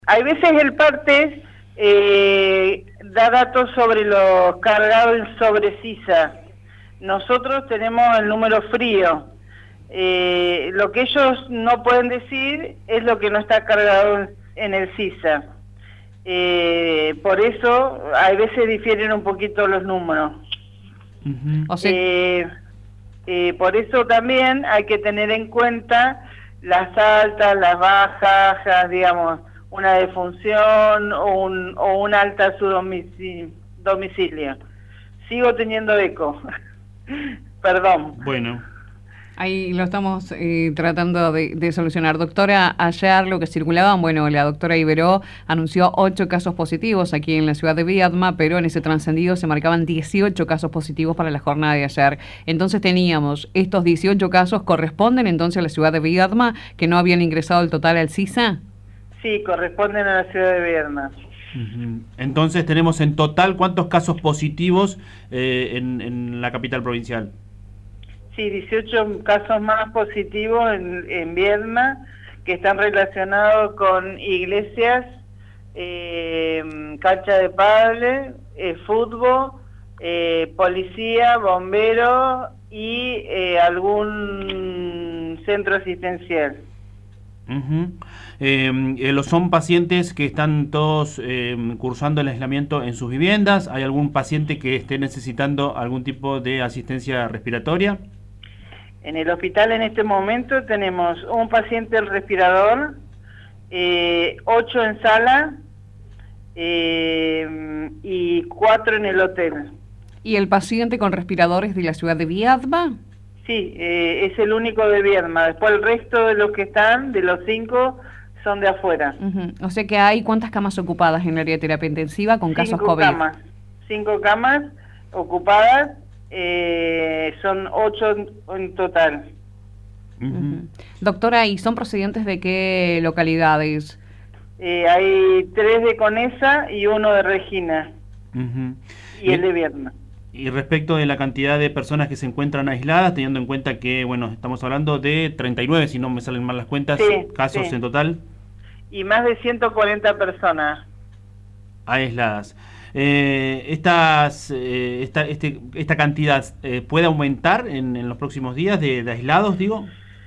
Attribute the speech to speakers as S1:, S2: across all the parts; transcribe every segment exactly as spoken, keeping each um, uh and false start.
S1: Hay veces el parte eh, da datos sobre los cargados sobre CISA. Nosotros tenemos el número frío. Eh, lo que ellos no pueden decir es lo que no está cargado en el CISA. Eh, por eso, a veces difieren un poquito los números.
S2: Uh-huh.
S1: O sea, eh, eh, por eso también hay que tener en cuenta las altas, las bajas, digamos, una defunción o un, o un alta a su domicilio. domicilio. Sigo teniendo eco. Perdón.
S2: Bueno.
S3: Ahí lo estamos eh, tratando de, de solucionar. Doctora, ayer lo que circulaban, bueno, la doctora Iberó anunció ocho casos positivos aquí en la ciudad de Viedma, pero en ese trascendido se marcaban dieciocho casos positivos para la jornada de ayer. Entonces teníamos, estos dieciocho casos corresponden entonces a la ciudad de Viedma, que no habían ingresado el total al CISA.
S1: Sí, corresponden a la ciudad de Viedma.
S2: Uh-huh. Entonces tenemos en total, ¿cuántos casos positivos eh, en, en la capital provincial?
S1: Sí, dieciocho casos más positivos en, en Viedma, que están relacionados con iglesias, eh, cancha de pádel, eh, fútbol, eh, policía, bomberos y eh, algún centro asistencial.
S2: Uh-huh. Eh, eh, ¿Son pacientes que están todos eh, cursando el aislamiento en sus viviendas? ¿Hay algún paciente que esté necesitando algún tipo de asistencia respiratoria?
S1: En el hospital en este momento tenemos un paciente en respirador, eh, ocho en sala eh, y cuatro en el hotel.
S3: ¿Y el paciente con respiradores de la ciudad de Viedma?
S1: Sí, eh, es el único de Viedma. Después el resto de los que están, de los cinco, son de afuera.
S3: Uh-huh. O sea que hay ¿cuántas camas ocupadas en el área de terapia intensiva con casos
S1: cinco
S3: COVID?
S1: Camas, cinco camas ocupadas. Eh, son ocho en total.
S3: Uh-huh. Doctora, ¿y son procedentes de qué localidades?
S1: Eh, hay tres de Conesa y uno de Regina.
S2: Uh-huh.
S1: Y, y el de Viedma.
S2: Y respecto de la cantidad de personas que se encuentran aisladas, teniendo en cuenta que, bueno, estamos hablando de treinta y nueve, si no me salen mal las cuentas,
S1: sí,
S2: casos
S1: sí.
S2: en total.
S1: Y más de ciento cuarenta personas
S2: aisladas. Eh, estas, eh, esta, este, esta cantidad eh, puede aumentar en, en los próximos días de, de aislados, digo.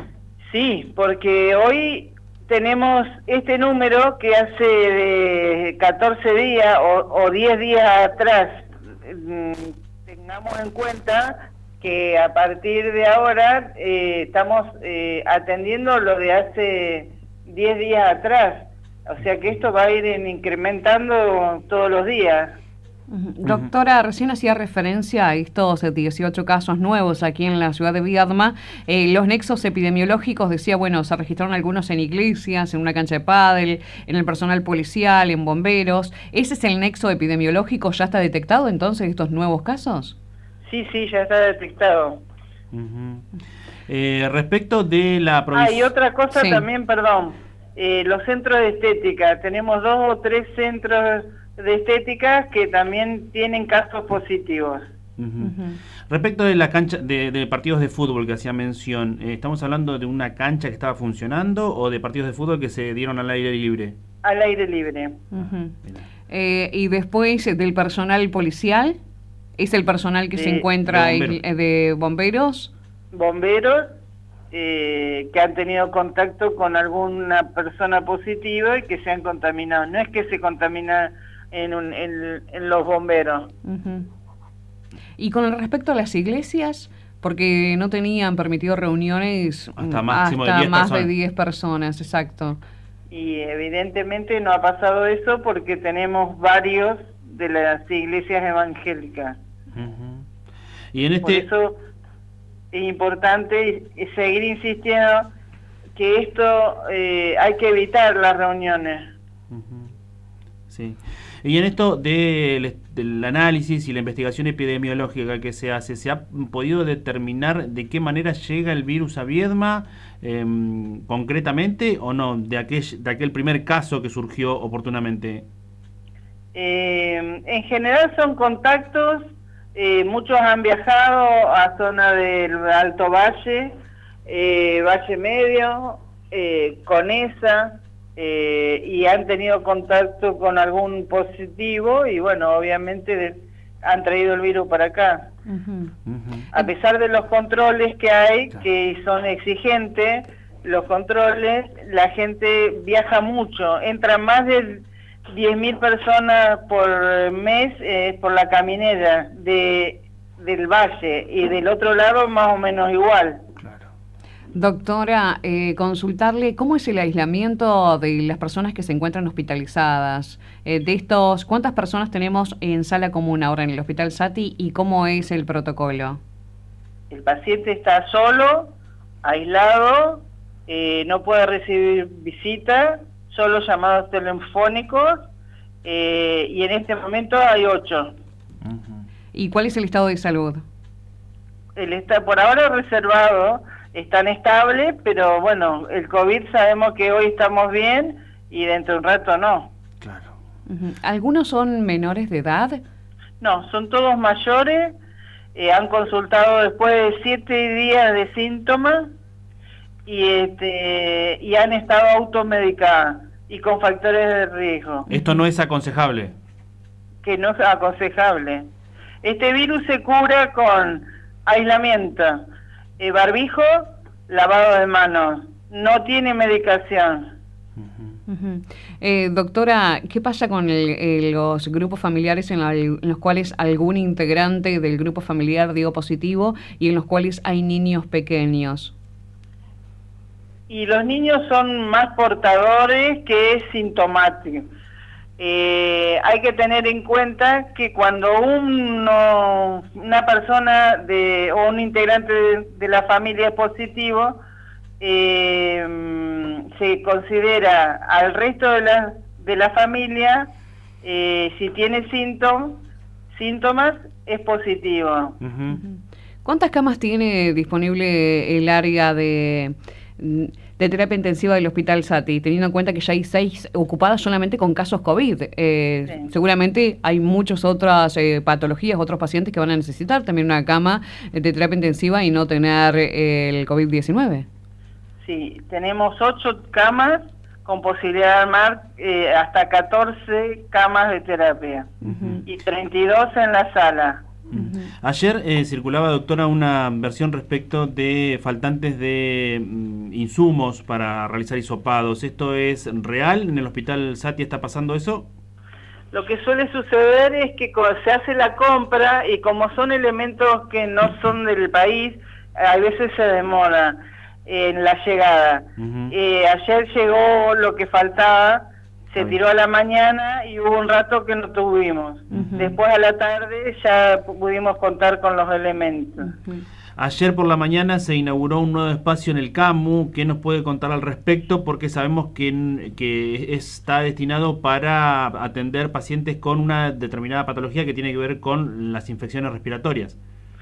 S1: Sí, porque hoy tenemos este número que hace de catorce días o, o diez días atrás. Mm, tengamos en cuenta que a partir de ahora eh, estamos eh, atendiendo lo de hace diez días atrás. O sea que esto va a ir en incrementando todos los días.
S3: Uh-huh. Doctora, recién hacía referencia a estos dieciocho casos nuevos aquí en la ciudad de Viedma. Eh, los nexos epidemiológicos, decía, bueno, se registraron algunos en iglesias, en una cancha de pádel, en el personal policial, en bomberos. ¿Ese es el nexo epidemiológico? ¿Ya está detectado entonces estos nuevos casos?
S1: Sí, sí, ya está detectado.
S2: Uh-huh. eh, respecto de la
S1: provincia... Ah, y otra cosa
S3: sí.
S1: también, perdón. Eh, los centros de estética, tenemos dos o tres centros de estética que también tienen casos positivos.
S2: Uh-huh. Uh-huh. Respecto de la cancha de, de partidos de fútbol que hacía mención, eh, ¿estamos hablando de una cancha que estaba funcionando o de partidos de fútbol que se dieron al aire libre?
S1: Al aire libre.
S3: Uh-huh. eh, y después del personal policial, ¿es el personal que
S1: de,
S3: se encuentra
S2: de bomberos?
S3: En, de bomberos?
S1: Bomberos. Eh, que han tenido contacto con alguna persona positiva y que se han contaminado. No es que se contamina en, un, en, en los bomberos.
S3: Uh-huh. Y con respecto a las iglesias, porque no tenían permitido reuniones
S2: hasta, máximo
S3: hasta
S2: de diez
S3: más
S2: personas.
S3: de diez personas, exacto.
S1: Y evidentemente no ha pasado eso porque tenemos varios de las iglesias evangélicas.
S2: Uh-huh. Y en este...
S1: Por eso es importante seguir insistiendo que esto eh, hay que evitar las reuniones.
S2: Uh-huh. Sí. Y en esto de, del análisis y la investigación epidemiológica que se hace, ¿se ha podido determinar de qué manera llega el virus a Viedma eh, concretamente o no, de aquel, de aquel primer caso que surgió oportunamente?
S1: Eh, en general son contactos. Eh, muchos han viajado a zona del Alto Valle, eh, Valle Medio, eh, Conesa, eh, y han tenido contacto con algún positivo y bueno, obviamente de, han traído el virus para acá.
S3: Uh-huh.
S2: Ujú.
S1: A pesar de los controles que hay, que son exigentes, los controles, la gente viaja mucho, entran más de diez mil personas por mes eh, por la caminera de del valle, y del otro lado más o menos igual.
S2: Claro.
S3: Doctora, eh, consultarle cómo es el aislamiento de las personas que se encuentran hospitalizadas. Eh, de estos, ¿cuántas personas tenemos en sala común ahora en el Hospital Saty y cómo es el protocolo?
S1: El paciente está solo, aislado, eh, no puede recibir visita, solo llamados telefónicos, eh, y en este momento hay ocho.
S2: Ujú.
S3: ¿Y cuál es el estado de salud?
S1: Él está por ahora reservado, están estables, pero bueno, el COVID sabemos que hoy estamos bien y dentro de un rato no.
S2: Claro.
S3: Uh-huh. ¿Algunos son menores de edad?
S1: No, son todos mayores, eh, han consultado después de siete días de síntomas y este y han estado automedicados y con factores de riesgo,
S2: Esto no es aconsejable.
S1: que no es aconsejable. Este virus se cura con aislamiento, eh, barbijo, lavado de manos, no tiene medicación.
S2: Ujú.
S3: Uh-huh. Eh, doctora, ¿qué pasa con el, eh, los grupos familiares en, la, en los cuales algún integrante del grupo familiar dio positivo y en los cuales hay niños pequeños?
S1: Y los niños son más portadores que sintomáticos. Eh, hay que tener en cuenta que cuando uno, una persona de, o un integrante de, de la familia es positivo, eh, se considera al resto de la, de la familia, eh, si tiene síntomas, síntomas, es positivo.
S2: Ujú.
S3: ¿Cuántas camas tiene disponible el área de, de terapia intensiva del Hospital Saty, teniendo en cuenta que ya hay seis ocupadas solamente con casos COVID? Eh,
S1: Sí.
S3: Seguramente hay muchas otras eh, patologías, otros pacientes que van a necesitar también una cama de terapia intensiva y no tener eh, el COVID diecinueve.
S1: Sí, tenemos ocho camas con posibilidad de armar eh, hasta catorce camas de terapia
S3: Ujú.
S1: y treinta y dos en la sala.
S2: Mm. Ayer eh, circulaba, doctora, una versión respecto de faltantes de mm, insumos para realizar hisopados. ¿Esto es real? ¿En el Hospital Saty está pasando eso?
S1: Lo que suele suceder es que cuando se hace la compra y como son elementos que no son del país, a veces se demora en la llegada.
S2: Ujú.
S1: Eh, ayer llegó lo que faltaba, se
S2: Está bien.
S1: tiró a la mañana y hubo un rato que no tuvimos.
S3: Ujú.
S1: Después a la tarde ya pudimos contar con los elementos.
S3: Ujú.
S2: Ayer por la mañana se inauguró un nuevo espacio en el CAMU. ¿Qué nos puede contar al respecto? Porque sabemos que, que está destinado para atender pacientes con una determinada patología que tiene que ver con las infecciones respiratorias.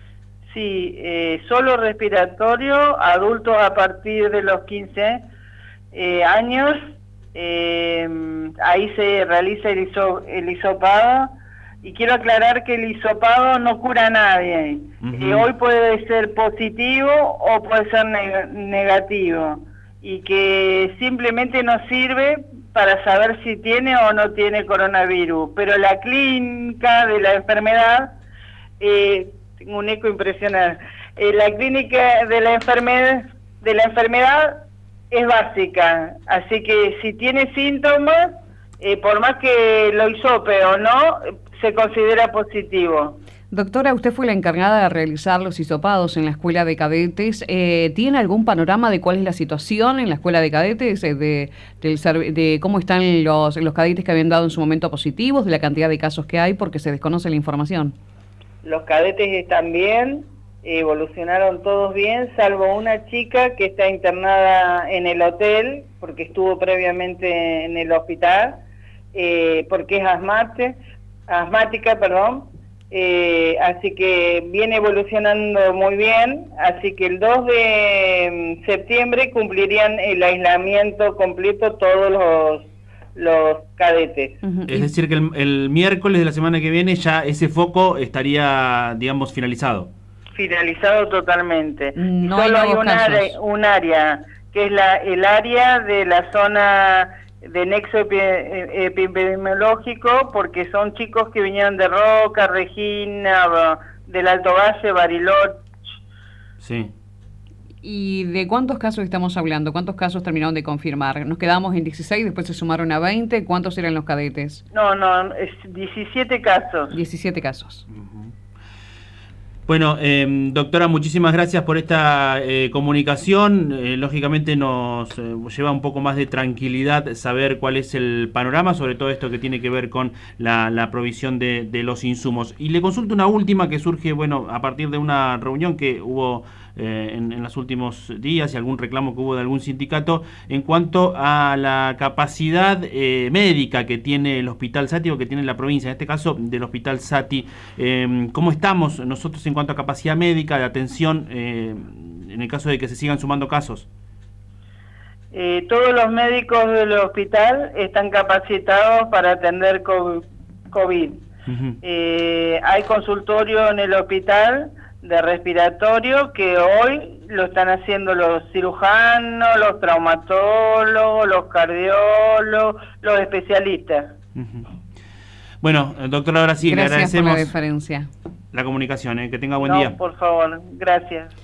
S1: Sí, eh, solo respiratorio, adultos a partir de los quince eh, años, eh, ahí se realiza el, hiso, el hisopado, y quiero aclarar que el hisopado no cura a nadie.
S2: Uh-huh.
S1: Eh, hoy puede ser positivo o puede ser neg negativo, y que simplemente nos sirve para saber si tiene o no tiene coronavirus, pero la clínica de la enfermedad, eh, tengo un eco impresionante, eh, la clínica de la enfermedad de la enfermedad es básica, así que si tiene síntomas, eh, por más que lo hisope o no, se considera positivo.
S3: Doctora, usted fue la encargada de realizar los hisopados en la escuela de cadetes. Eh, ¿Tiene algún panorama de cuál es la situación en la escuela de cadetes? Eh, de, del, de cómo están los, los cadetes que habían dado en su momento positivos, de la cantidad de casos que hay, porque se desconoce la información.
S1: Los cadetes están bien, evolucionaron todos bien, salvo una chica que está internada en el hotel, porque estuvo previamente en el hospital, eh, porque es asmate, asmática, perdón. Eh, así que viene evolucionando muy bien, así que el dos de septiembre cumplirían el aislamiento completo todos los, los cadetes.
S3: Uh-huh.
S2: Es decir, que el, el miércoles de la semana que viene ya ese foco estaría, digamos, finalizado.
S1: Finalizado totalmente.
S3: No
S1: y solo
S3: hay
S1: hay
S3: nuevos
S1: un
S3: casos.
S1: área, un área, que es la, el área de la zona de nexo epi- epidemiológico, porque son chicos que vinieron de Roca, Regina, del Alto Valle, Bariloche.
S2: Sí.
S3: ¿Y de cuántos casos estamos hablando? ¿Cuántos casos terminaron de confirmar? Nos quedamos en dieciséis, después se sumaron a veinte. ¿Cuántos eran los cadetes?
S1: No, no, es diecisiete casos.
S3: diecisiete casos.
S2: Uh-huh. Bueno, eh, doctora, muchísimas gracias por esta eh, comunicación. Eh, lógicamente nos eh, lleva un poco más de tranquilidad saber cuál es el panorama, sobre todo esto que tiene que ver con la, la provisión de, de los insumos. Y le consulto una última que surge, bueno, a partir de una reunión que hubo eh, en, en los últimos días y algún reclamo que hubo de algún sindicato en cuanto a la capacidad eh, médica que tiene el Hospital Sati o que tiene la provincia, en este caso del Hospital Sati. Eh, ¿Cómo estamos nosotros en cuanto a capacidad médica de atención eh, en el caso de que se sigan sumando casos?
S1: Eh, todos los médicos del hospital están capacitados para atender COVID. Uh-huh. eh, hay consultorio en el hospital de respiratorio que hoy lo están haciendo los cirujanos, los traumatólogos, los cardiólogos, los especialistas.
S2: Uh-huh. Bueno, doctora, ahora sí,
S3: gracias
S2: le agradecemos
S3: por la diferencia.
S2: La comunicación, ¿eh? Que tenga buen
S1: no,
S2: día.
S1: Por favor, gracias.